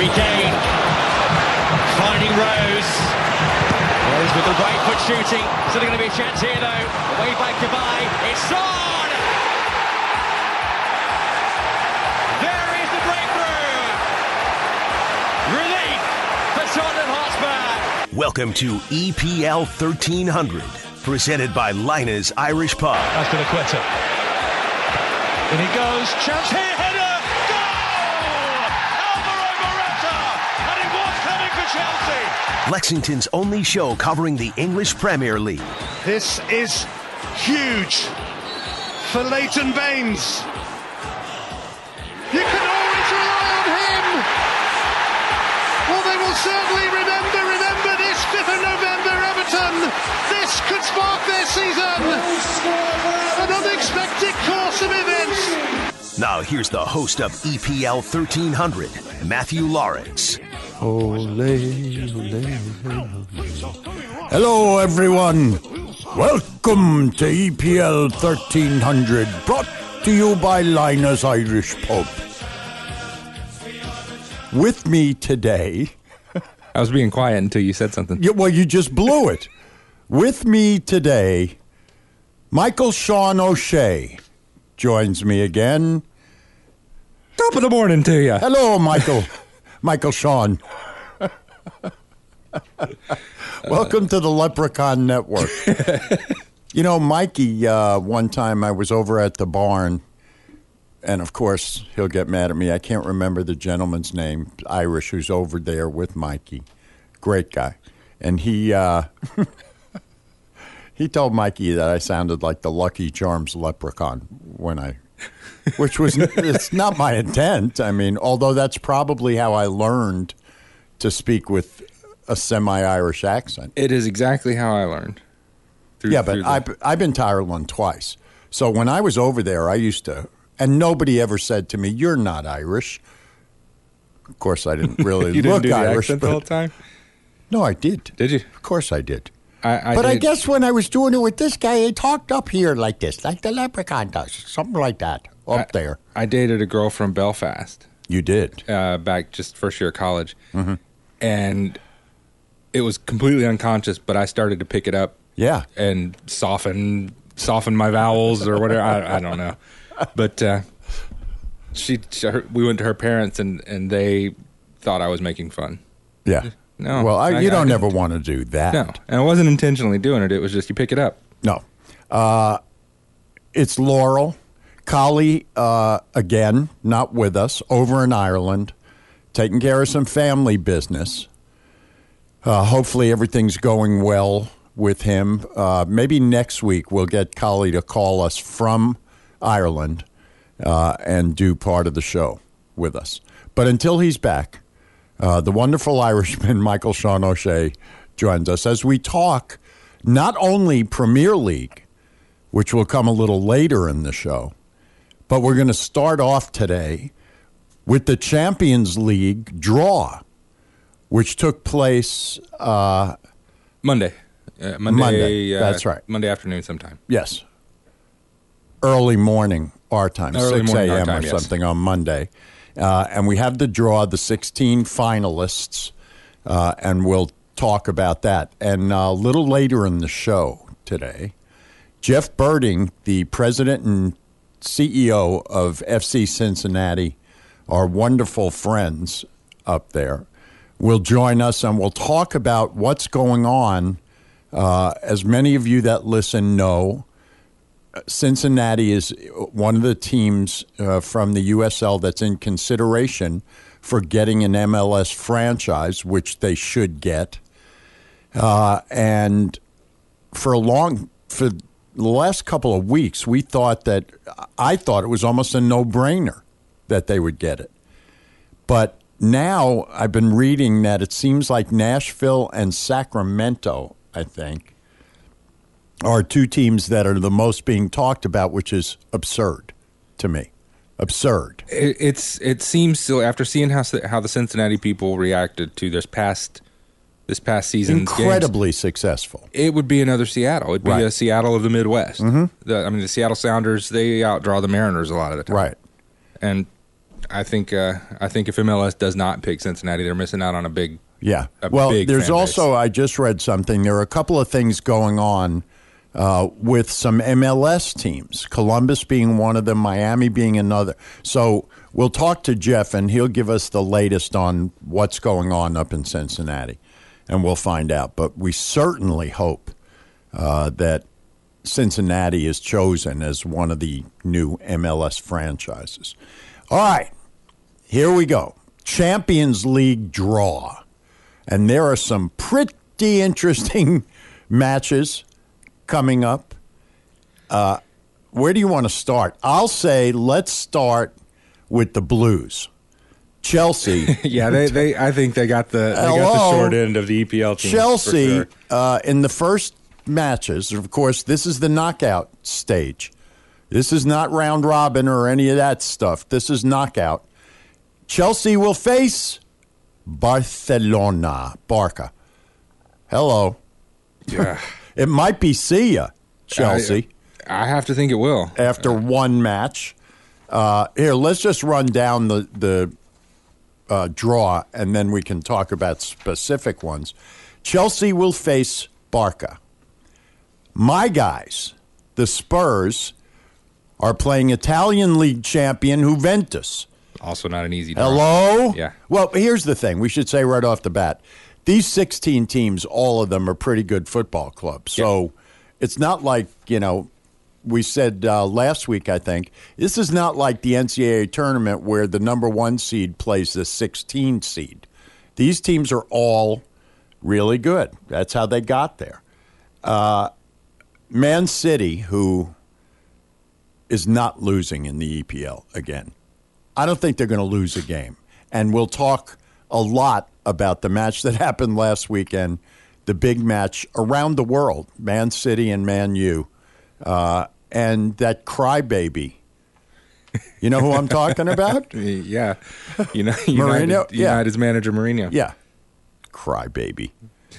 Harry Kane finding Rose. Rose with the right foot shooting. Still going to be a chance here though. Away by Cabaye. It's on! There is the breakthrough. Relief for Tottenham Hotspur. Welcome to EPL 1300, presented by Linus Irish Pub. Azpilicueta. In he goes. Chance here. Header. Goal! Alvaro Morata. And it was coming for Chelsea. Lexington's only show covering the English Premier League. This is huge for Leighton Baines. You can always rely on him. Well, they will certainly remember this 5th of November, Everton. This could spark their season. An unexpected course of events. Now here's the host of EPL 1300, Matthew Lawrence. Hello, everyone. Welcome to EPL 1300, brought to you by Linus Irish Pub. With me today... I was being quiet until you said something. Well, you just blew it. With me today, Michael Sean O'Shea joins me again. Top of the morning to you. Hello, Michael. Michael Sean. Welcome to the Leprechaun Network. You know, Mikey, one time I was over at the barn, and of course he'll get mad at me. I can't remember the gentleman's name, Irish, who's over there with Mikey. Great guy. And he he told Mikey that I sounded like the Lucky Charms leprechaun which was, it's not my intent. I mean, although that's probably how I learned to speak with a semi-Irish accent. It is exactly how I learned. I've been to Ireland twice. So when I was over there, I used to, and nobody ever said to me, "You're not Irish." Of course, I didn't really you look didn't do the Irish accent the whole time. No, I did. Did you? Of course, I did. I guess when I was doing it with this guy, I talked up here like this, like the leprechaun does, something like that, there. I dated a girl from Belfast. You did? Back just first year of college. Mm-hmm. And it was completely unconscious, but I started to pick it up. Yeah. And soften my vowels or whatever. I don't know. But we went to her parents, and they thought I was making fun. Yeah. No. Well, you don't ever want to do that. No. And I wasn't intentionally doing it. It was just you pick it up. No. It's Laurel. Collie, again, not with us, over in Ireland, taking care of some family business. Hopefully everything's going well with him. Maybe next week we'll get Collie to call us from Ireland and do part of the show with us. But until he's back, the wonderful Irishman, Michael Sean O'Shea, joins us as we talk not only Premier League, which will come a little later in the show, but we're going to start off today with the Champions League draw, which took place Monday. Monday, that's right. Monday afternoon sometime. Yes. Early morning our time, 6 a.m. or something on Monday. And we have the draw, the 16 finalists, and we'll talk about that. And a little later in the show today, Jeff Berding, the president and CEO of FC Cincinnati, our wonderful friends up there, will join us, and we'll talk about what's going on. As many of you that listen know, Cincinnati is one of the teams from the USL that's in consideration for getting an MLS franchise, which they should get. And for the last couple of weeks, I thought it was almost a no-brainer that they would get it. But now I've been reading that it seems like Nashville and Sacramento, I think, are two teams that are the most being talked about, which is absurd to me. Absurd. It seems so after seeing how the Cincinnati people reacted to this past season's incredibly games, successful. It would be another Seattle. It'd be a Seattle of the Midwest. Mm-hmm. The Seattle Sounders, they outdraw the Mariners a lot of the time. Right. And I think if MLS does not pick Cincinnati, they're missing out on a big. Yeah. Well, there's also, I just read something. There are a couple of things going on with some MLS teams, Columbus being one of them, Miami being another. So we'll talk to Jeff, and he'll give us the latest on what's going on up in Cincinnati, and we'll find out. But we certainly hope that Cincinnati is chosen as one of the new MLS franchises. All right, here we go. Champions League draw. And there are some pretty interesting matches coming up. Where do you want to start? I'll say let's start with the Blues. Chelsea. Yeah, I think they got the short end of the EPL team. Chelsea, in the first matches, of course, this is the knockout stage. This is not round robin or any of that stuff. This is knockout. Chelsea will face Barcelona. Barca. Hello. Yeah. It might be see ya, Chelsea. I have to think it will. After one match. Here, let's just run down the draw, and then we can talk about specific ones. Chelsea will face Barca. My guys, the Spurs, are playing Italian league champion Juventus. Also not an easy draw. Hello? Yeah. Well, here's the thing. We should say right off the bat, these 16 teams, all of them are pretty good football clubs. So it's not like, we said last week, I think, this is not like the NCAA tournament where the number 1 seed plays the 16 seed. These teams are all really good. That's how they got there. Man City, who is not losing in the EPL again. I don't think they're going to lose a game. And we'll talk a lot about the match that happened last weekend, the big match around the world, Man City and Man U, and that crybaby. You know who I'm talking about? Yeah. Mourinho? United's manager, Mourinho. Yeah. Crybaby.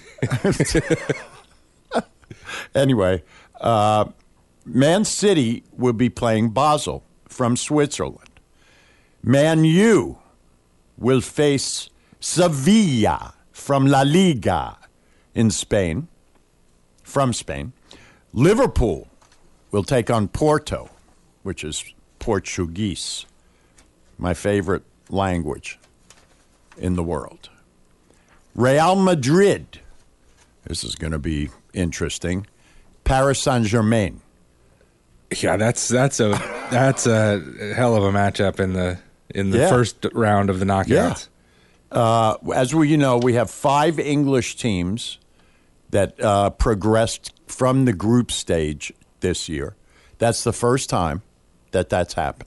Anyway, Man City will be playing Basel from Switzerland. Man U will face Sevilla from La Liga in Spain, from Spain. Liverpool will take on Porto, which is Portuguese, my favorite language in the world. Real Madrid, this is going to be interesting. Paris Saint-Germain. Yeah, that's a hell of a matchup in the first round of the knockouts. Yeah. As we we have 5 English teams that progressed from the group stage this year. That's the first time that's happened.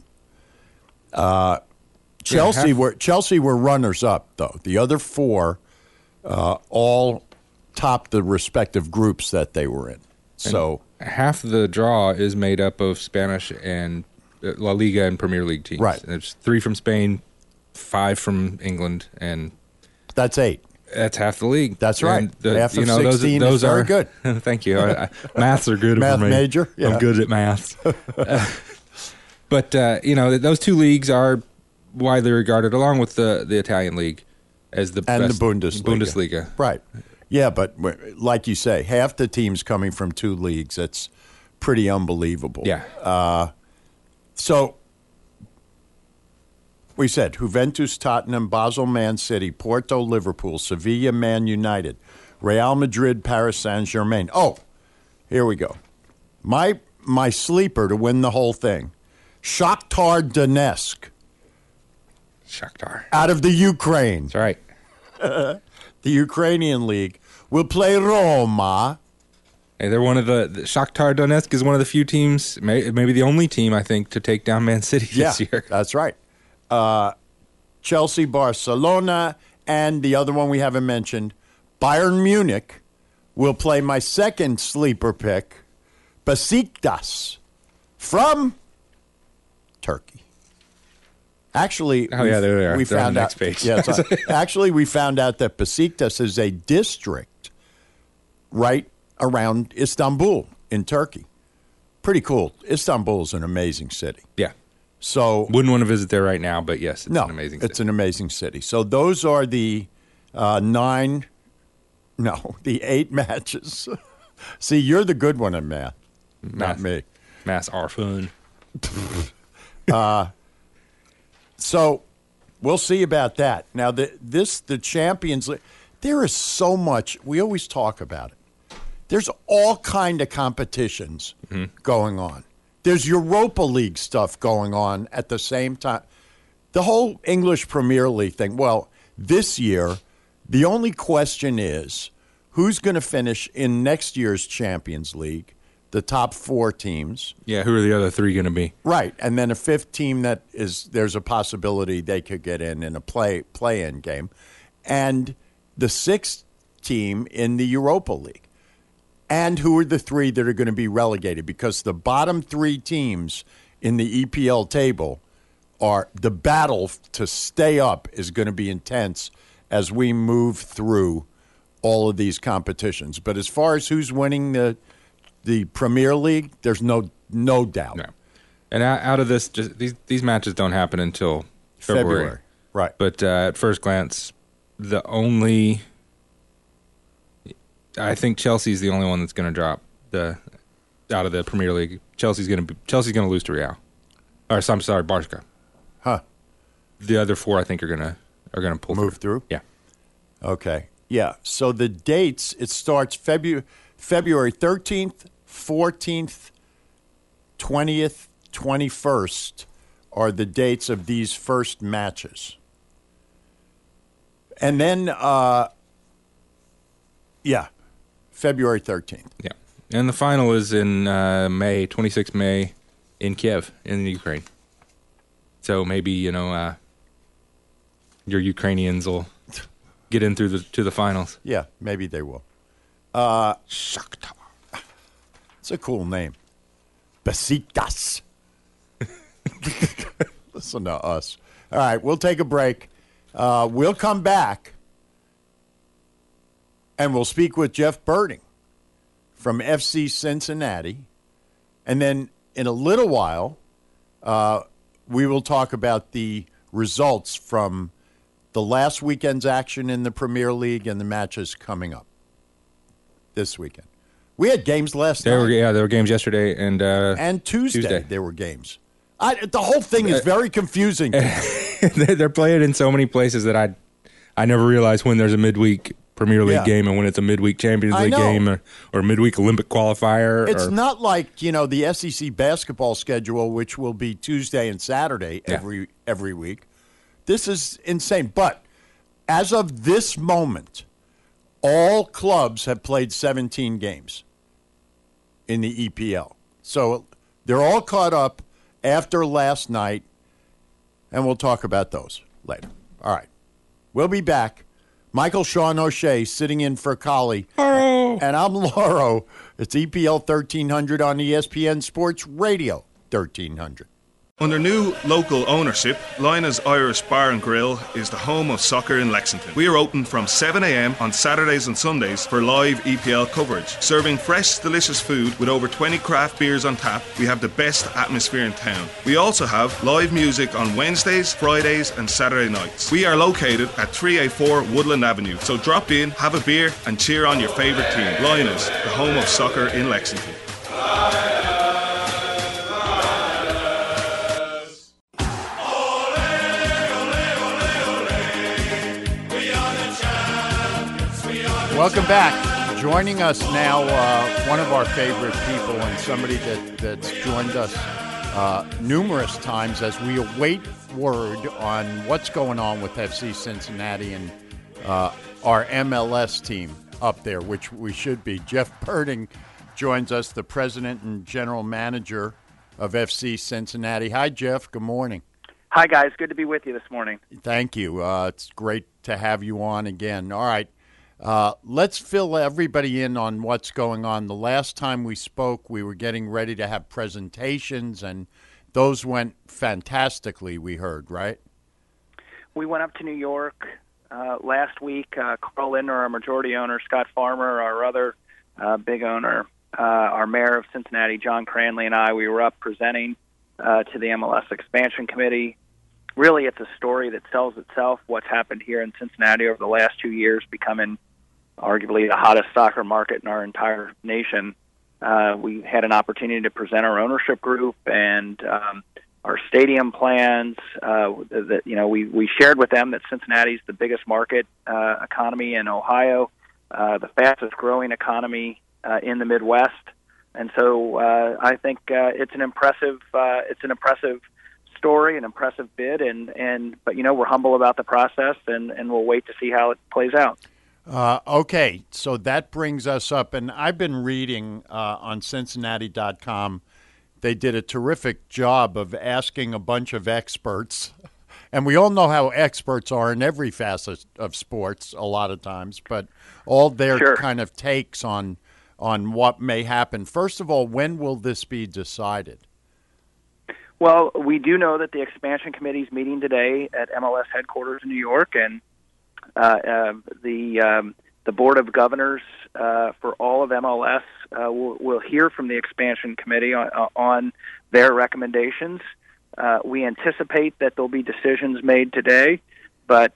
Chelsea were runners up though. The other 4 all topped the respective groups that they were in. So half the draw is made up of Spanish and La Liga and Premier League teams. Right. There's 3 from Spain, 5 from England, and that's 8. That's half the league. That's right. Half of 16 those is very good. Thank you. Maths are good Math for me. Major. Yeah. I'm good at maths. But those 2 leagues are widely regarded, along with the Italian league, as the best. The Bundesliga. Right. Yeah, but like you say, half the teams coming from 2 leagues. It's pretty unbelievable. Yeah. So we said Juventus, Tottenham, Basel, Man City, Porto, Liverpool, Sevilla, Man United, Real Madrid, Paris Saint-Germain. Oh, here we go. My sleeper to win the whole thing, Shakhtar Donetsk. Shakhtar. Out of the Ukraine. That's right. The Ukrainian league will play Roma. Hey, they're one of the Shakhtar Donetsk is one of the few teams, maybe the only team, I think, to take down Man City this year. That's right. Chelsea, Barcelona, and the other one we haven't mentioned, Bayern Munich, will play my second sleeper pick, Besiktas, from Turkey. Actually, there they are. We They're found on the out. next page. Yeah, actually, we found out that Besiktas is a district right around Istanbul in Turkey. Pretty cool. Istanbul is an amazing city. Yeah. So wouldn't want to visit there right now, but yes, it's an amazing city. It's an amazing city. So those are the 8 matches. See, you're the good one in math, not me. Maths are fun. So we'll see about that. Now, the Champions League, there is so much. We always talk about it. There's all kind of competitions going on. There's Europa League stuff going on at the same time. The whole English Premier League thing. Well, this year, the only question is who's going to finish in next year's Champions League, the top 4 teams. Yeah, who are the other 3 going to be? Right, and then a 5th team there's a possibility they could get in a play-in game. And the 6th team in the Europa League. And who are the 3 that are going to be relegated? Because the bottom 3 teams in the EPL table are the battle to stay up is going to be intense as we move through all of these competitions. But as far as who's winning the Premier League, there's no doubt. No. And out of this, just these matches don't happen until February. Right. But at first glance, I think Chelsea's the only one that's going to drop out of the Premier League. Chelsea's going to lose to Real. Or I'm sorry, Barca. Huh. The other 4 I think are going to move through. Yeah. Okay. Yeah. So the dates, it starts February 13th, 14th, 20th, 21st are the dates of these first matches. And then February 13th. Yeah. And the final is in May, 26th May, in Kiev, in Ukraine. So maybe, your Ukrainians will get in to the finals. Yeah, maybe they will. Shakhtar. It's a cool name. Besiktas. Listen to us. All right, we'll take a break. We'll come back. And we'll speak with Jeff Berding from FC Cincinnati. And then in a little while, we will talk about the results from the last weekend's action in the Premier League and the matches coming up this weekend. We had games last night. There were games yesterday and Tuesday. There were games. The whole thing is very confusing. They're playing in so many places that I never realize when there's a midweek Premier League game and when it's a midweek Champions League game or midweek Olympic qualifier. It's not like, the SEC basketball schedule, which will be Tuesday and Saturday every week. This is insane. But as of this moment, all clubs have played 17 games in the EPL. So they're all caught up after last night, and we'll talk about those later. All right. We'll be back. Michael Sean O'Shea sitting in for Collie. And I'm Lauro. It's EPL 1300 on ESPN Sports Radio 1300. Under new local ownership, Lina's Irish Bar and Grill is the home of soccer in Lexington. We are open from 7 a.m. on Saturdays and Sundays for live EPL coverage. Serving fresh, delicious food with over 20 craft beers on tap, we have the best atmosphere in town. We also have live music on Wednesdays, Fridays and Saturday nights. We are located at 384 Woodland Avenue, so drop in, have a beer and cheer on your favourite team. Lina's, the home of soccer in Lexington. Welcome back. Joining us now, one of our favorite people and somebody that's joined us numerous times as we await word on what's going on with FC Cincinnati and our MLS team up there, which we should be. Jeff Berding joins us, the president and general manager of FC Cincinnati. Hi, Jeff. Good morning. Hi, guys. Good to be with you this morning. Thank you. It's great to have you on again. All right. Let's fill everybody in on what's going on. The last time we spoke, we were getting ready to have presentations, and those went fantastically, we heard, right? We went up to New York last week. Carl Lindner, our majority owner, Scott Farmer, our other big owner, our mayor of Cincinnati, John Cranley, and I, we were up presenting to the MLS Expansion Committee. Really, it's a story that sells itself. What's happened here in Cincinnati over the last 2 years, becoming arguably the hottest soccer market in our entire nation. We had an opportunity to present our ownership group and our stadium plans. We shared with them that Cincinnati's the biggest market economy in Ohio, the fastest growing economy in the Midwest, and so I think it's an impressive story, an impressive bid, but we're humble about the process, and we'll wait to see how it plays out. Okay, so that brings us up, and I've been reading on Cincinnati.com. They did a terrific job of asking a bunch of experts, and we all know how experts are in every facet of sports a lot of times, but all their kind of takes on what may happen. First of all, when will this be decided? Well, we do know that the Expansion Committee is meeting today at MLS headquarters in New York, and the Board of Governors for all of MLS will hear from the Expansion Committee on their recommendations. We anticipate that there'll be decisions made today, but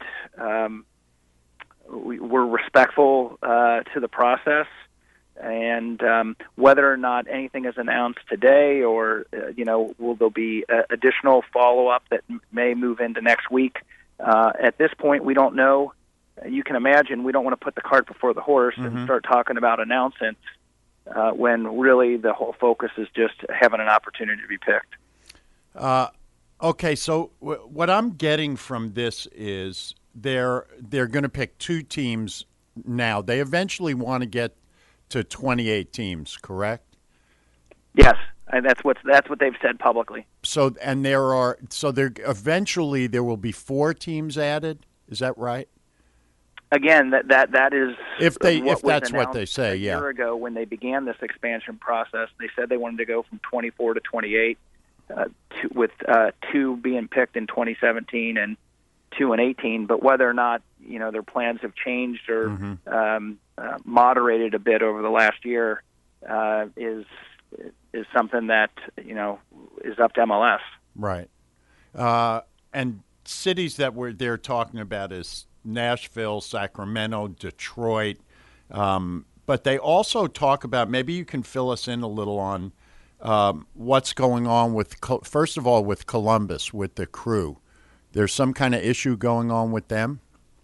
we're respectful to the process. And whether or not anything is announced today, or will there be additional follow-up that may move into next week? At this point, we don't know. You can imagine we don't want to put the cart before the horse and start talking about announcements when really the whole focus is just having an opportunity to be picked. Okay, so what I'm getting from this is they're going to pick two teams now. They eventually want to get to 28 teams, correct? Yes, and that's what they've said publicly. So there eventually there will be 4 teams added. Is that right? Again, that is if that's what they say. A year ago, when they began this expansion process, they said they wanted to go from 24 to 28, with 2 being picked in 2017 and 2 in 18. But whether or not their plans have changed or moderated a bit over the last year is something that is up to MLS. Right. And cities that they're talking about is Nashville, Sacramento, Detroit. But they also talk about, maybe you can fill us in a little on what's going on with, first of all, with Columbus, with the Crew. There's some kind of issue going on with them?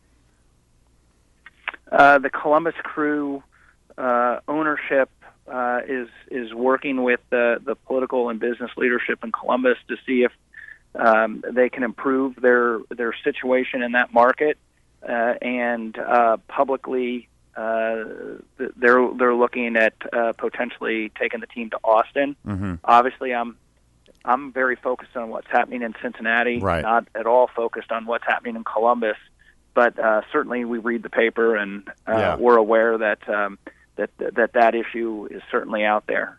The Columbus Crew ownership is working with the political and business leadership in Columbus to see if they can improve their situation in that market, and publicly they're looking at potentially taking the team to Austin. Obviously, I'm very focused on what's happening in Cincinnati, not at all focused on what's happening in Columbus. But certainly, we read the paper, and we're aware that that issue is certainly out there.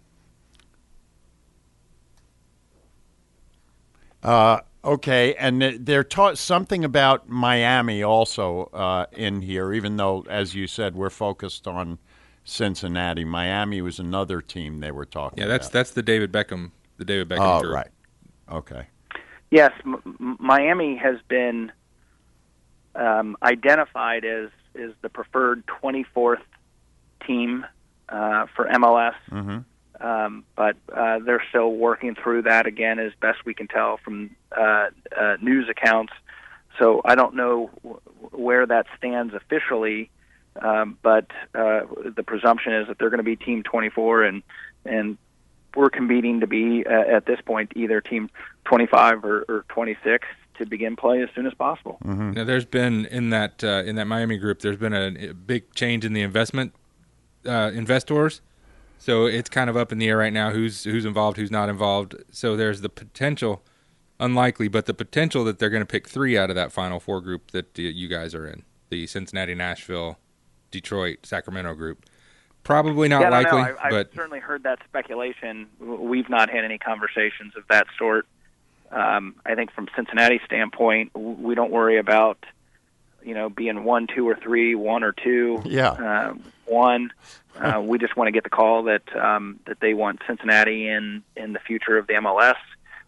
Okay, and they're taught something about Miami also in here, even though, as you said, we're focused on Cincinnati. Miami was another team they were talking about. Yeah, that's the David Beckham. The David Beckham group. Right. Okay. Yes, Miami has been identified as the preferred 24th team for MLS. But they're still working through that, again, as best we can tell from news accounts. So I don't know where that stands officially, but the presumption is that they're going to be Team 24, and we're competing to be, at this point, either Team 25 or 26 to begin play as soon as possible. Now, there's been, in that Miami group, there's been a big change in the investors. So it's kind of up in the air right now who's involved, who's not involved. So there's the potential, unlikely, but the potential that they're going to pick 3 out of that Final Four group that you guys are in, the Cincinnati, Nashville, Detroit, Sacramento group. Probably not likely. I've certainly heard that speculation. We've not had any conversations of that sort. I think from Cincinnati's standpoint, we don't worry about being 1, 2, or 3, 1 or 2. One. We just want to get the call that they want Cincinnati in the future of the MLS.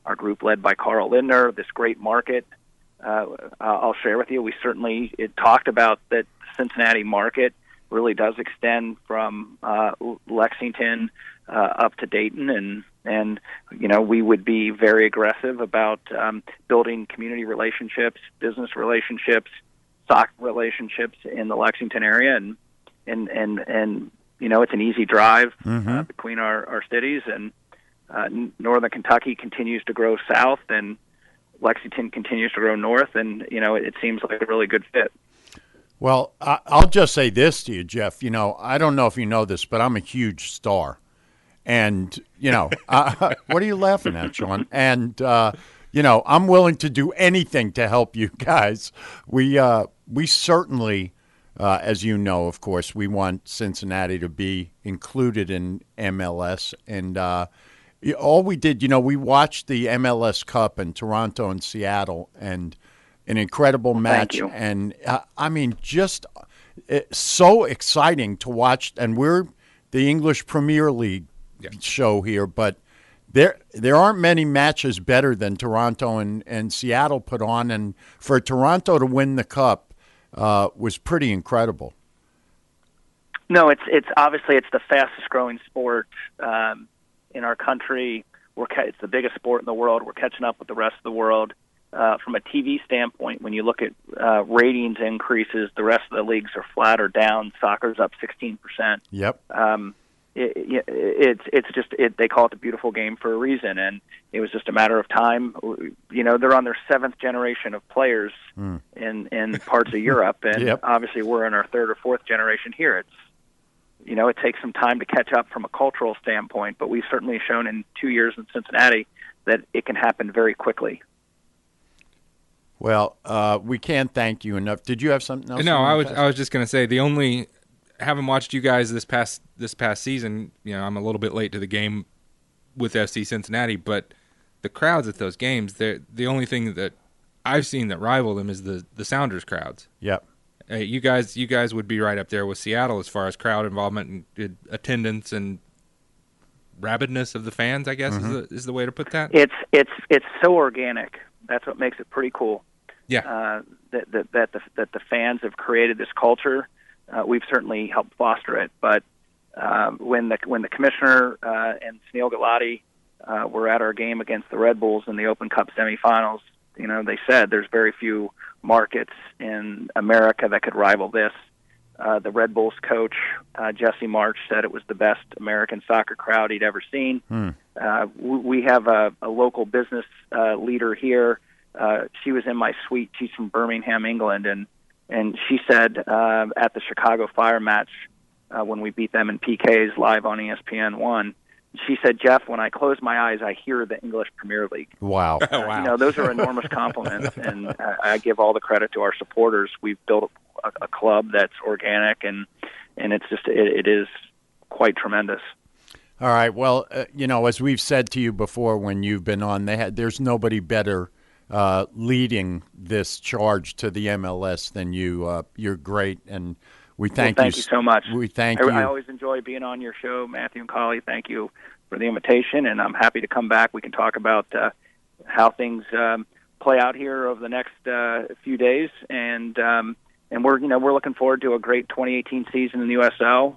our group led by Carl Lindner, this great market. I'll share with you, we certainly talked about that the Cincinnati market really does extend from Lexington up to Dayton, and we would be very aggressive about building community relationships, business relationships, soccer relationships in the Lexington area, and it's an easy drive between our cities, and Northern Kentucky continues to grow south, and Lexington continues to grow north, and it seems like a really good fit. Well, I'll just say this to you, Jeff. I don't know if you know this, but I'm a huge Star. And, what are you laughing at, Sean? And, I'm willing to do anything to help you guys. We certainly, as you know, of course, we want Cincinnati to be included in MLS. And all we did, we watched the MLS Cup in Toronto and Seattle, and an incredible match. And, just so exciting to watch. And we're the English Premier League show here, but there aren't many matches better than Toronto and Seattle put on, and for Toronto to win the Cup was pretty incredible. No, it's obviously it's the fastest growing sport in our country. It's the biggest sport in the world. We're catching up with the rest of the world. From a TV standpoint, when you look at ratings increases, the rest of the leagues are flat or down. Soccer's up 16%. Yep. It's just they call it the beautiful game for a reason, and it was just a matter of time. They're on their 7th generation of players in parts of Europe, and obviously we're in our 3rd or 4th generation here. It takes some time to catch up from a cultural standpoint, but we've certainly shown in 2 years in Cincinnati that it can happen very quickly. Well, we can't thank you enough. Did you have something else? No, I was just going to say haven't watched you guys this past season. I'm a little bit late to the game with FC Cincinnati, but the crowds at those games, the only thing that I've seen that rival them is the Sounders crowds. Yep. You guys would be right up there with Seattle as far as crowd involvement and attendance and rabidness of the fans, I guess is the way to put that. It's so organic. That's what makes it pretty cool. Yeah. That the fans have created this culture. We've certainly helped foster it, but when the commissioner and Sunil Gulati were at our game against the Red Bulls in the Open Cup semifinals, they said there's very few markets in America that could rival this. The Red Bulls coach, Jesse March, said it was the best American soccer crowd he'd ever seen. We have a local business leader here. She was in my suite. She's from Birmingham, England, and she said at the Chicago Fire match when we beat them in PKs live on ESPN1, she said, "Jeff, when I close my eyes, I hear the English Premier League." Wow! Wow. Those are enormous compliments, and I give all the credit to our supporters. We've built a club that's organic, and it's just it is quite tremendous. All right. Well, as we've said to you before when you've been on, there's nobody better leading this charge to the MLS than you. You're great, and we thank you. Thank you so much. We thank you. I always enjoy being on your show, Matthew and Collie. Thank you for the invitation, and I'm happy to come back. We can talk about how things play out here over the next few days, and we're looking forward to a great 2018 season in the USL.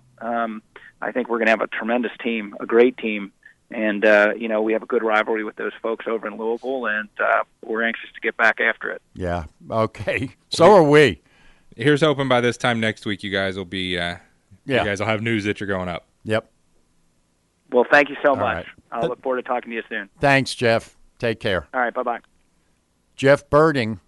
I think we're going to have a tremendous team, a great team. And, we have a good rivalry with those folks over in Louisville, and we're anxious to get back after it. Yeah. Okay. So are we. Here's hoping by this time next week you guys will be you guys will have news that you're going up. Yep. Well, thank you so much. Right. I'll look forward to talking to you soon. Thanks, Jeff. Take care. All right. Bye-bye. Jeff Berding,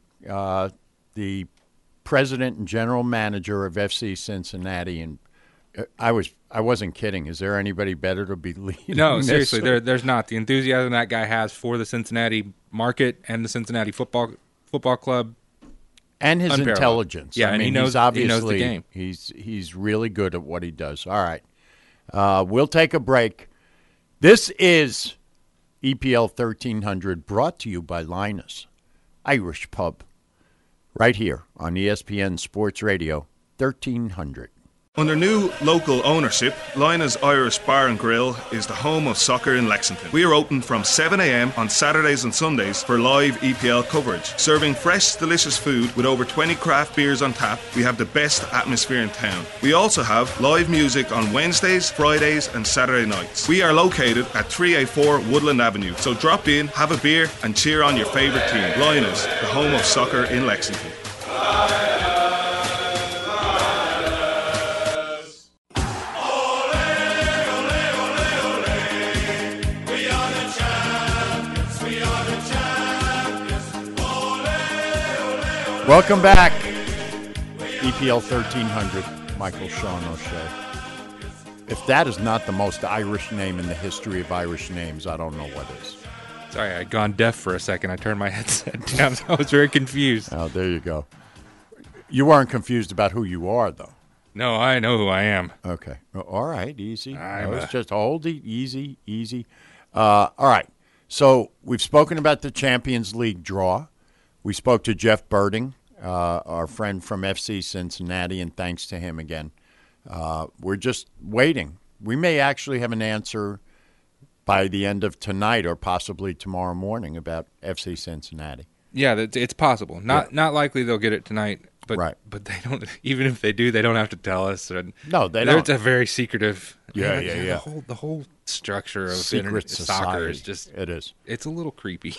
the president and general manager of FC Cincinnati, and I wasn't kidding. Is there anybody better to be leading? No, seriously, there's not. The enthusiasm that guy has for the Cincinnati market and the Cincinnati football club, and his unparalleled. Intelligence. Yeah, and he knows the game. He's really good at what he does. All right, we'll take a break. This is EPL 1300, brought to you by Linus Irish Pub, right here on ESPN Sports Radio 1300. Under new local ownership, Lina's Irish Bar and Grill is the home of soccer in Lexington. We are open from 7 a.m. on Saturdays and Sundays for live EPL coverage. Serving fresh, delicious food with over 20 craft beers on tap, we have the best atmosphere in town. We also have live music on Wednesdays, Fridays and Saturday nights. We are located at 384 Woodland Avenue, so drop in, have a beer and cheer on your favourite team. Lina's, the home of soccer in Lexington. Welcome back. EPL 1300, Michael Sean O'Shea. If that is not the most Irish name in the history of Irish names, I don't know what is. Sorry, I'd gone deaf for a second. I turned my headset down, so I was very confused. Oh, there you go. You weren't confused about who you are, though. No, I know who I am. Okay. All right, easy. It's just hold it, easy. All right. So we've spoken about the Champions League draw. We spoke to Jeff Berding, our friend from FC Cincinnati, and thanks to him again. We're just waiting. We may actually have an answer by the end of tonight or possibly tomorrow morning about FC Cincinnati. Yeah, it's possible. Not likely they'll get it tonight, but right. But they don't. Even if they do, they don't have to tell us. No, they don't. It's a very secretive. Yeah. The whole structure of secret soccer is just. It is. It's a little creepy.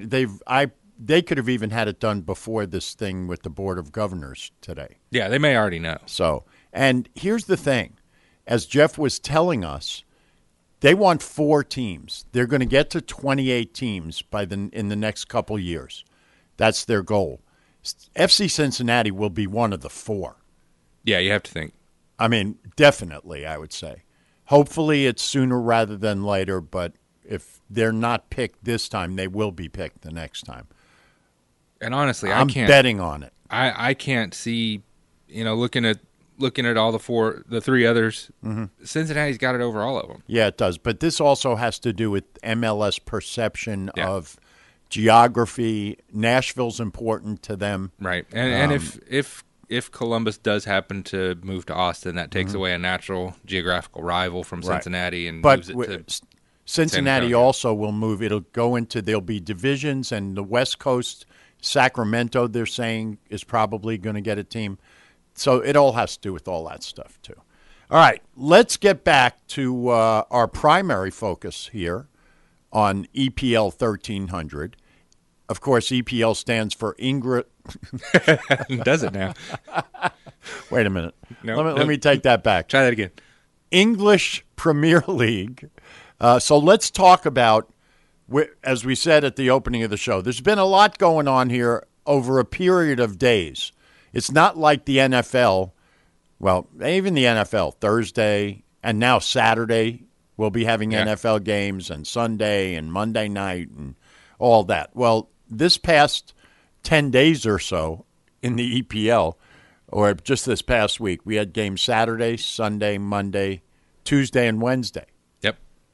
They could have even had it done before this thing with the Board of Governors today. Yeah, they may already know. So, and here's the thing. As Jeff was telling us, they want 4 teams. They're going to get to 28 teams in the next couple years. That's their goal. FC Cincinnati will be one of the 4. Yeah, you have to think. I mean, definitely, I would say. Hopefully it's sooner rather than later, but if they're not picked this time, they will be picked the next time. And honestly, I'm betting on it. I can't see, looking at all the 3 others, Cincinnati's got it over all of them. Yeah, it does. But this also has to do with MLS perception of geography. Nashville's important to them. Right. And if Columbus does happen to move to Austin, that takes away a natural geographical rival from Cincinnati and moves it to Cincinnati also will move. There'll be divisions, and the West Coast, Sacramento, they're saying, is probably going to get a team. So it all has to do with all that stuff, too. All right, let's get back to our primary focus here on EPL 1300. Of course, EPL stands for Ingrid. Does it now? Wait a minute. No, let me take that back. Try that again. English Premier League. So let's talk about, as we said at the opening of the show, there's been a lot going on here over a period of days. It's not like the NFL. Well, even the NFL, Thursday and now Saturday, we'll be having NFL games, and Sunday and Monday night and all that. Well, this past 10 days or so in the EPL, or just this past week, we had games Saturday, Sunday, Monday, Tuesday, and Wednesday. Yep.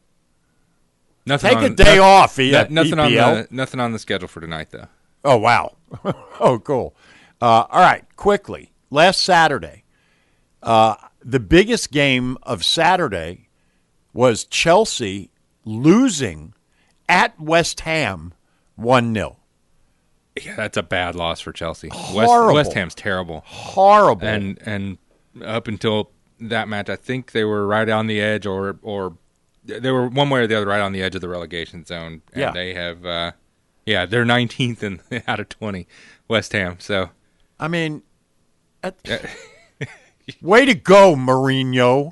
Take a day off, nothing EPL. Nothing on the schedule for tonight, though. Oh, wow. Oh, cool. All right, quickly. Last Saturday, the biggest game of Saturday was Chelsea losing at West Ham 1-0. Yeah, that's a bad loss for Chelsea. Horrible. West Ham's terrible. Horrible. And up until that match, I think they were right on the edge, or they were one way or the other right on the edge of the relegation zone. And they have, they're 19th out of 20, West Ham. So, I mean, way to go, Mourinho.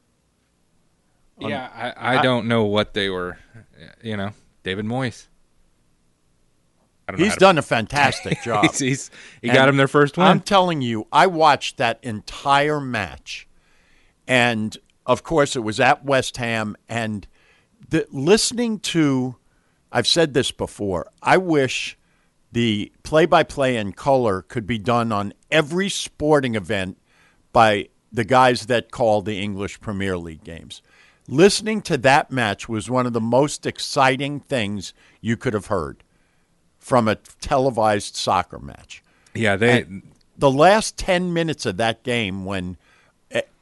Yeah, I don't know what they were, David Moyes. He's done a fantastic job. He got him their first win. I'm telling you, I watched that entire match, and of course it was at West Ham. And listening to, I've said this before, I wish the play-by-play in color could be done on every sporting event by the guys that call the English Premier League games. Listening to that match was one of the most exciting things you could have heard from a televised soccer match. Yeah, the last 10 minutes of that game, when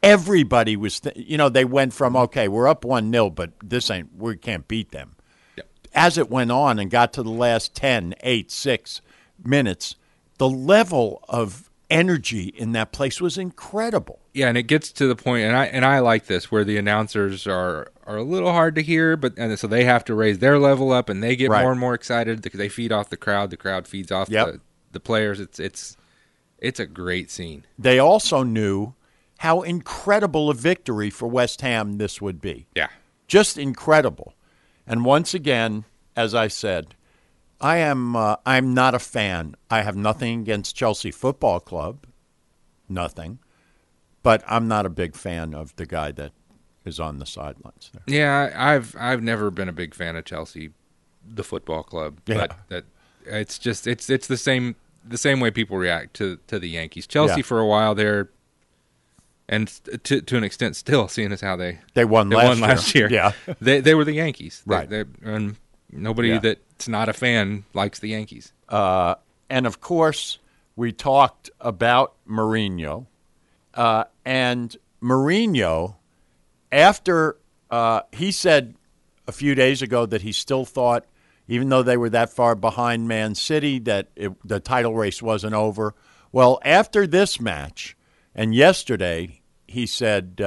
everybody was, they went from, okay, we're up 1-0, but we can't beat them. Yep. As it went on and got to the last 10, 8, 6 minutes, the level of energy in that place was incredible. Yeah, and it gets to the point, and I like this, where the announcers are a little hard to hear, so they have to raise their level up, and they get more and more excited because they feed off the crowd. The crowd feeds off the players. It's a great scene. They also knew how incredible a victory for West Ham this would be. Yeah. Just incredible. And once again, as I said, I'm not a fan. I have nothing against Chelsea Football Club. Nothing. But I'm not a big fan of the guy that is on the sidelines there. Yeah, I've never been a big fan of Chelsea, the football club. Yeah. But it's just it's the same way people react to the Yankees. Chelsea for a while there, and to an extent still, seeing as how they won last year. Yeah, they were the Yankees. Right. And nobody that's not a fan likes the Yankees. And of course, we talked about Mourinho. And Mourinho, after he said a few days ago that he still thought, even though they were that far behind Man City, that the title race wasn't over. Well, after this match and yesterday, he said,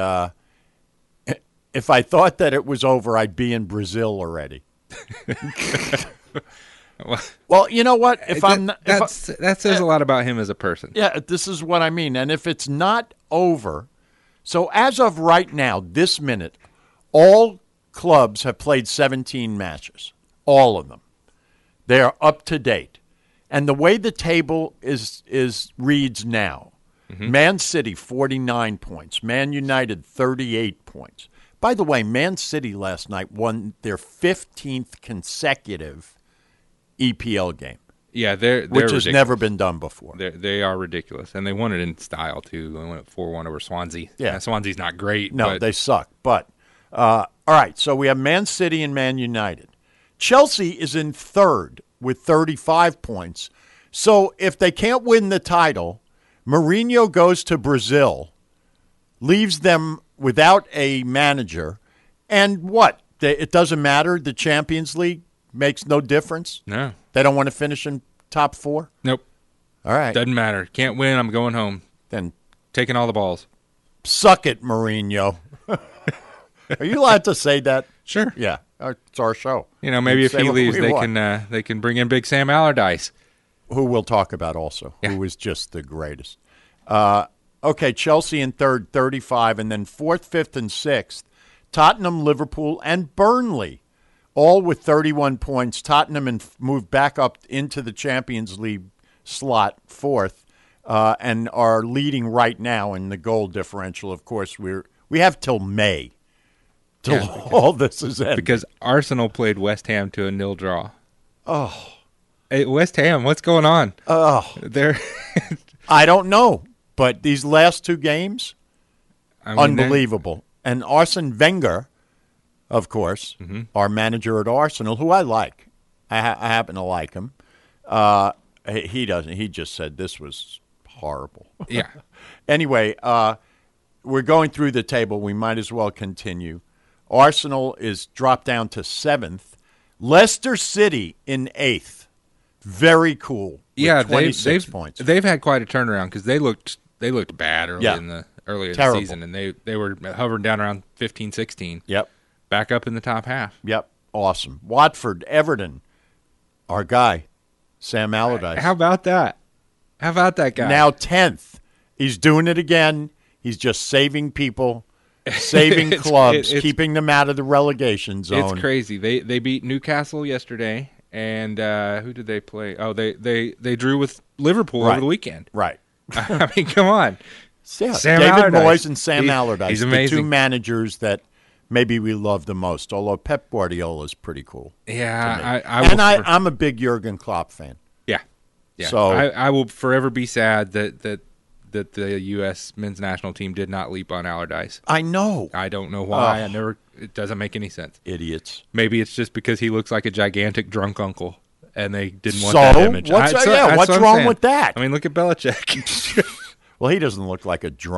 if I thought that it was over, I'd be in Brazil already. Well, you know what? That says a lot about him as a person. Yeah, this is what I mean. And if it's not over, so as of right now, this minute, all clubs have played 17 matches, all of them. They are up to date. And the way the table reads now, Man City 49 points, Man United 38 points. By the way, Man City last night won their 15th consecutive EPL game. Yeah, they're which has ridiculous. Never been done before. They are ridiculous, and they won it in style too. They won it 4-1 over Swansea. Yeah, Swansea's not great. No, they suck. But all right, so we have Man City and Man United. Chelsea is in third with 35 points. So if they can't win the title, Mourinho goes to Brazil, leaves them without a manager, and what? It doesn't matter. The Champions League makes no difference? No. They don't want to finish in top 4? Nope. All right. Doesn't matter. Can't win. I'm going home. Then taking all the balls. Suck it, Mourinho. Are you allowed to say that? Sure. Yeah. It's our show. Maybe if he leaves, they can bring in Big Sam Allardyce, who we'll talk about also, who is just the greatest. Okay, Chelsea in third, 35, and then fourth, fifth, and sixth, Tottenham, Liverpool, and Burnley, all with 31 points. Tottenham moved back up into the Champions League slot, fourth, and are leading right now in the goal differential. Of course, we have till May till all this is ended. Because Arsenal played West Ham to a 0 draw. Oh. Hey, West Ham, what's going on? Oh. I don't know, but these last 2 games, unbelievable. And Arsene Wenger, of course, our manager at Arsenal, who I like. I happen to like him. He doesn't. He just said this was horrible. Yeah. Anyway, we're going through the table. We might as well continue. Arsenal is dropped down to 7th. Leicester City in 8th. Very cool. Yeah, 26 points. They've had quite a turnaround because they looked bad earlier in the season, and they were hovering down around 15, 16. Yep. Back up in the top half. Yep. Awesome. Watford, Everton, our guy, Sam Allardyce. How about that? How about that guy? Now 10th. He's doing it again. He's just saving people, saving clubs, keeping them out of the relegation zone. It's crazy. They beat Newcastle yesterday, and who did they play? Oh, they drew with Liverpool over the weekend. Right. I mean, come on. Yeah. Sam David Allardyce. Moyes and Sam Allardyce, He's amazing. the 2 managers that maybe we love the most, although Pep Guardiola is pretty cool. Yeah. I'm a big Jurgen Klopp fan. Yeah. So I will forever be sad that the U.S. men's national team did not leap on Allardyce. I know. I don't know why. It doesn't make any sense. Idiots. Maybe it's just because he looks like a gigantic drunk uncle, and they didn't want that image. What's wrong with that? I mean, look at Belichick. Well, he doesn't look like a drunk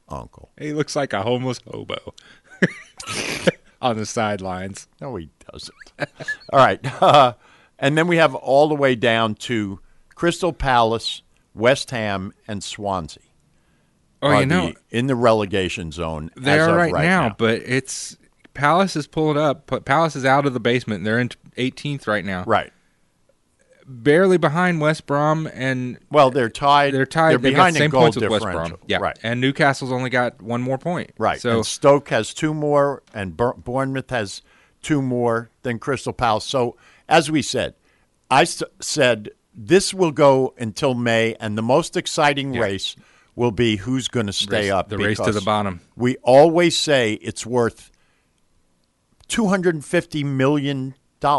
uncle. He looks like a homeless hobo on the sidelines. No, he doesn't. All right. And then we have all the way down to Crystal Palace, West Ham, and Swansea. Oh, in the relegation zone. They are right now, but it's Palace is pulled up. Palace is out of the basement. They're in 18th right now. Right. Barely behind West Brom, and they're tied. They're tied. They've behind got the same goal points with West Brom. Yeah, right. And Newcastle's only got one more point. Right. So and Stoke has 2 more, and Bournemouth has 2 more than Crystal Palace. So as we said, I said this will go until May, and the most exciting race will be who's going to stay up. The race to the bottom. We always say it's worth $250 million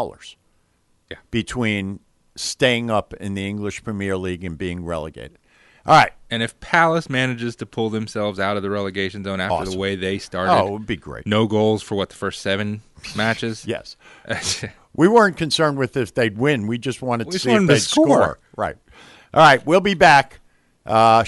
between staying up in the English Premier League and being relegated. All right. And if Palace manages to pull themselves out of the relegation zone after the way they started. Oh, it would be great. No goals for, the first 7 matches? Yes. We weren't concerned with if they'd win. We just wanted to see if they'd score. Right. All right. We'll be back. Michael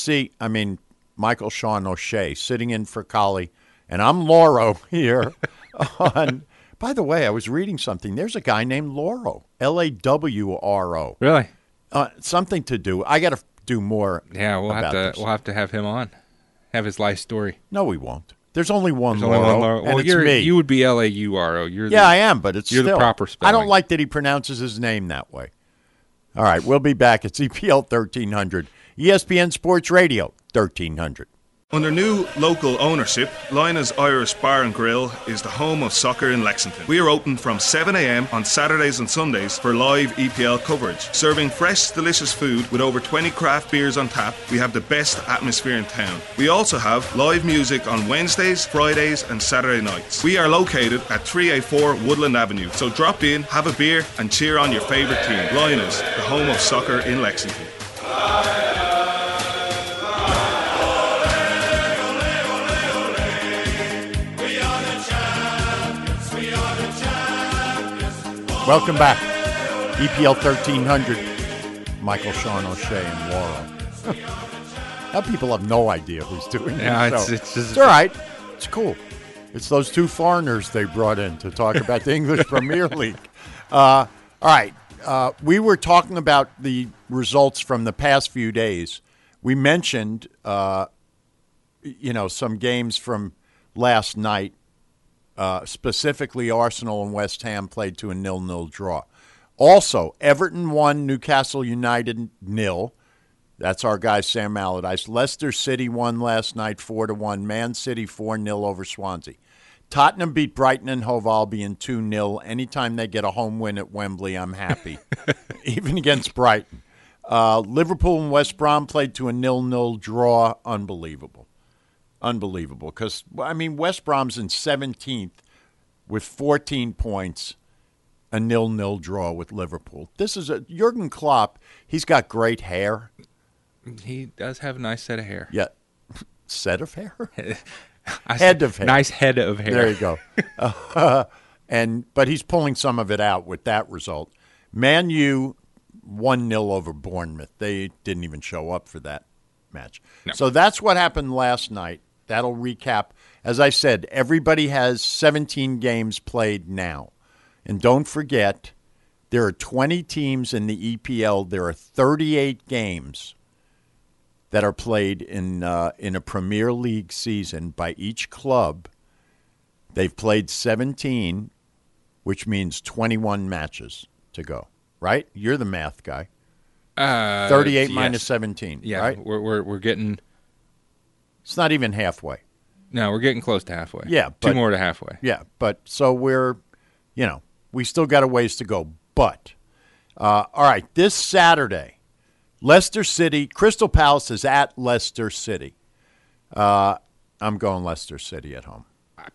Sean O'Shea sitting in for Collie. And I'm Lauro here on... By the way, I was reading something. There's a guy named Lauro, Lawro. Really? Something to do. I got to do more. Yeah, we'll have to have him on. Have his life story. No, we won't. There's only one Lauro. Well, and it's me. You would be Lauro. I am, but it's you're still the proper spelling. I don't like that he pronounces his name that way. All right, we'll be back. It's EPL 1300, ESPN Sports Radio 1300. Under new local ownership, Lina's Irish Bar and Grill is the home of soccer in Lexington. We are open from 7 a.m. on Saturdays and Sundays for live EPL coverage. Serving fresh, delicious food with over 20 craft beers on tap, we have the best atmosphere in town. We also have live music on Wednesdays, Fridays and Saturday nights. We are located at 384 Woodland Avenue, so drop in, have a beer and cheer on your favourite team. Lina's, the home of soccer in Lexington. Welcome back. EPL 1300. Michael Sean O'Shea and Lauro. Now people have no idea who's doing this. It's all right. It's cool. It's those 2 foreigners they brought in to talk about the English Premier League. All right. We were talking about the results from the past few days. We mentioned, some games from last night. Specifically, Arsenal and West Ham played to a 0-0 draw. Also, Everton won, Newcastle United 0. That's our guy Sam Allardyce. Leicester City won last night 4-1. Man City 4-0 over Swansea. Tottenham beat Brighton and Hove Albion 2-0. Anytime they get a home win at Wembley, I'm happy, even against Brighton. Liverpool and West Brom played to a 0-0 draw. Unbelievable, because, West Brom's in 17th with 14 points, a 0-0 draw with Liverpool. This is Jurgen Klopp, he's got great hair. He does have a nice set of hair. Yeah. Set of hair? Head of hair. Nice head of hair. There you go. But he's pulling some of it out with that result. Man U 1-0 over Bournemouth. They didn't even show up for that match. No. So that's what happened last night. That'll recap. As I said, everybody has 17 games played now. And don't forget, there are 20 teams in the EPL. There are 38 games that are played in a Premier League season by each club. They've played 17, which means 21 matches to go. Right? You're the math guy. 38 minus 17. Yeah, right? We're getting. It's not even halfway. No, we're getting close to halfway. Yeah, two more to halfway. Yeah, but so we're, we still got a ways to go. But all right, this Saturday, Leicester City, Crystal Palace is at Leicester City. I'm going Leicester City at home.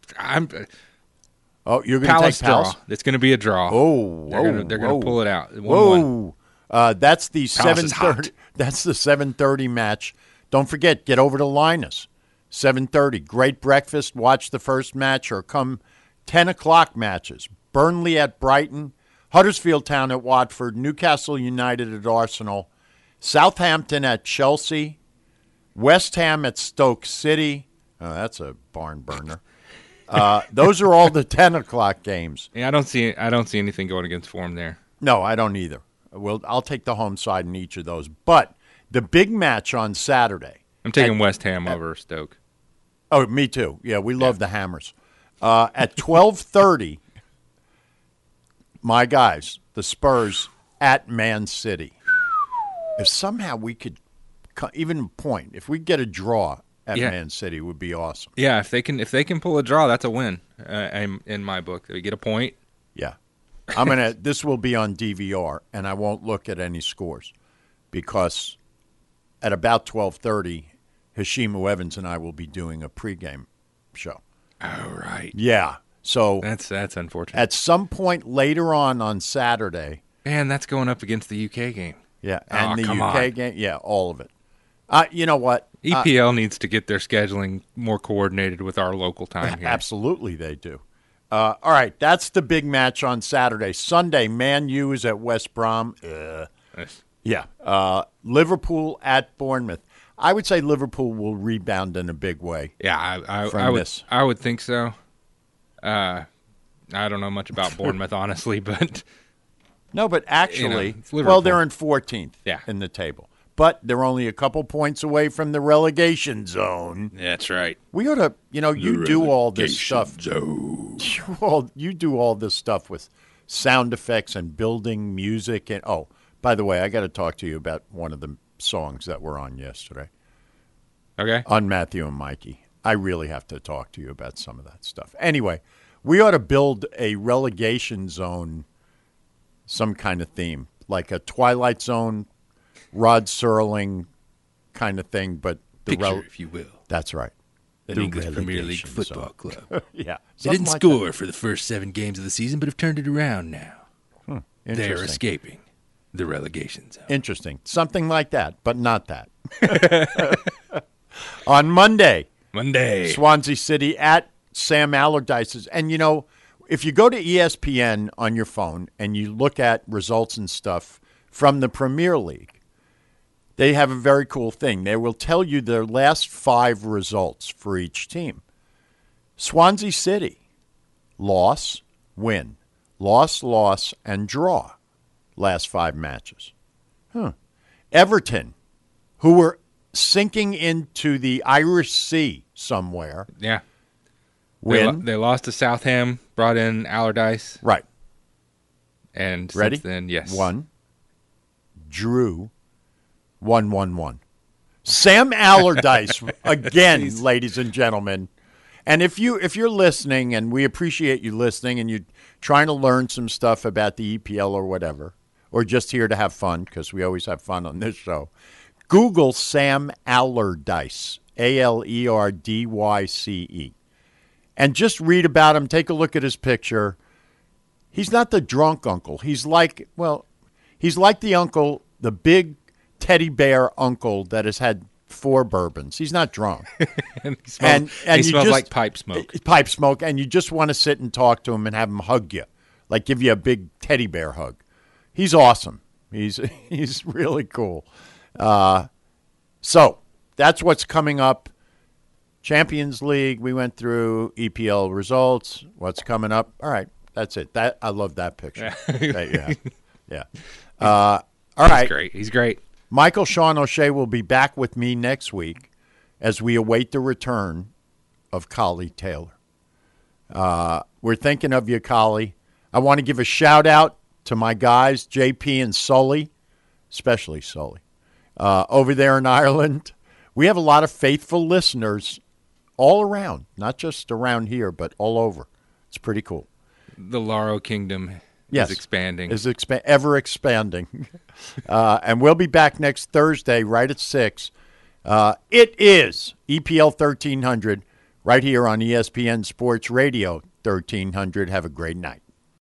Oh, you're going to take Palace? It's going to be a draw. Oh, they're going to pull it out. 1-1. Whoa. That's the 7:30. That's the 7:30 match. Don't forget, get over to Linus. 7:30. Great breakfast. Watch the first match, or come 10 o'clock matches. Burnley at Brighton, Huddersfield Town at Watford, Newcastle United at Arsenal, Southampton at Chelsea, West Ham at Stoke City. Oh, that's a barn burner. Those are all the 10 o'clock games. Yeah, I don't see anything going against form there. No, I don't either. I'll take the home side in each of those. But the big match on Saturday. I'm taking West Ham over Stoke. Oh, me too. Yeah, we love the Hammers. At 12:30, my guys, the Spurs at Man City. If somehow we could even point, if we get a draw at Man City, would be awesome. Yeah, if they can pull a draw, that's a win. In my book, they get a point. Yeah, this will be on DVR, and I won't look at any scores because at about 12:30, Hashimu Evans and I will be doing a pregame show. Oh, right. Yeah. So that's unfortunate. At some point later on Saturday. Man, that's going up against the UK game. Yeah, and the UK game. Yeah, all of it. You know what? EPL needs to get their scheduling more coordinated with our local time here. Absolutely, they do. All right, that's the big match on Saturday. Sunday, Man U is at West Brom. Yeah. Liverpool at Bournemouth. I would say Liverpool will rebound in a big way. Yeah, I would think so. I don't know much about Bournemouth, honestly, but no, but actually, they're in 14th in the table, but they're only a couple points away from the relegation zone. That's right. We ought to, you do all this stuff. You do all this stuff with sound effects and building music, and by the way, I got to talk to you about one of the songs that were on yesterday. Okay. On Matthew and Mikey. I really have to talk to you about some of that stuff. Anyway, we ought to build a relegation zone, some kind of theme, like a Twilight Zone, Rod Serling kind of thing, but picture, if you will. That's right. The English Premier League football club. Yeah. They didn't score for the first 7 games of the season, but have turned it around now. They are escaping the relegation zone. Interesting. Something like that, but not that. On Monday, Swansea City at Sam Allardyce's. And, if you go to ESPN on your phone and you look at results and stuff from the Premier League, they have a very cool thing. They will tell you their last 5 results for each team. Swansea City, loss, win, loss, and draw. Last 5 matches. Everton, who were sinking into the Irish Sea somewhere. Yeah. Win. They lost to Southam, brought in Allardyce. Right. And ready? Since then, yes. 1. Drew. 1-1-1. Sam Allardyce again, ladies and gentlemen. And if you're listening, and we appreciate you listening, and you're trying to learn some stuff about the EPL or whatever, or just here to have fun, because we always have fun on this show, Google Sam Allardyce, Alerdyce, and just read about him. Take a look at his picture. He's not the drunk uncle. He's like the uncle, the big teddy bear uncle that has had 4 bourbons. He's not drunk. and he smells like pipe smoke. Pipe smoke, and you just want to sit and talk to him and have him hug you, like give you a big teddy bear hug. He's awesome. He's really cool. So that's what's coming up. Champions League, we went through EPL results. What's coming up? All right, that's it. I love that picture. Yeah. All right. He's great. Michael Sean O'Shea will be back with me next week as we await the return of Collie Taylor. We're thinking of you, Collie. I want to give a shout-out to my guys, JP and Sully, especially Sully, over there in Ireland. We have a lot of faithful listeners all around, not just around here, but all over. It's pretty cool. The Laro Kingdom is expanding. Ever expanding. And we'll be back next Thursday right at 6. It is EPL 1300 right here on ESPN Sports Radio 1300. Have a great night.